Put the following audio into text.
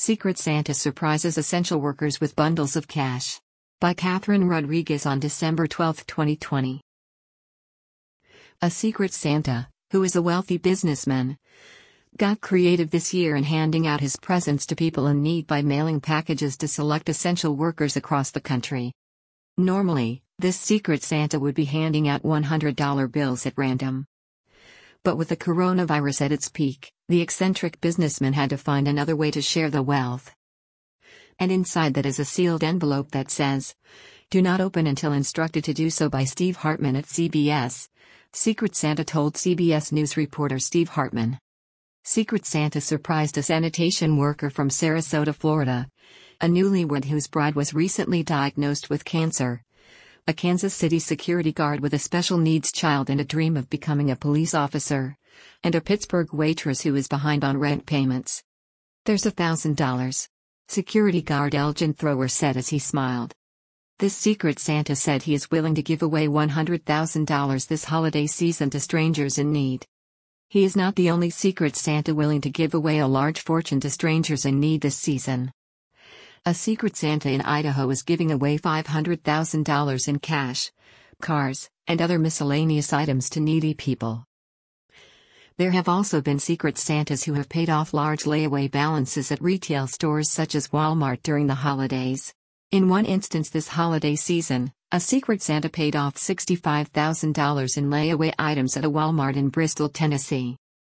Secret Santa surprises essential workers with bundles of cash. By Catherine Rodriguez on December 12, 2020. A Secret Santa, who is a wealthy businessman, got creative this year in handing out his presents to people in need by mailing packages to select essential workers across the country. Normally, this Secret Santa would be handing out $100 bills at random. But with the coronavirus at its peak, the eccentric businessman had to find another way to share the wealth. And inside that is a sealed envelope that says, "Do not open until instructed to do so" by Steve Hartman at CBS. Secret Santa told CBS News reporter Steve Hartman. Secret Santa surprised a sanitation worker from Sarasota, Florida, a newlywed whose bride was recently diagnosed with cancer, a Kansas City security guard with a special needs child and a dream of becoming a police officer, and a Pittsburgh waitress who is behind on rent payments. "There's $1,000. Security guard Elgin Thrower said as he smiled. This Secret Santa said he is willing to give away $100,000 this holiday season to strangers in need. He is not the only Secret Santa willing to give away a large fortune to strangers in need this season. A Secret Santa in Idaho is giving away $500,000 in cash, cars, and other miscellaneous items to needy people. There have also been Secret Santas who have paid off large layaway balances at retail stores such as Walmart during the holidays. In one instance this holiday season, a Secret Santa paid off $65,000 in layaway items at a Walmart in Bristol, Tennessee.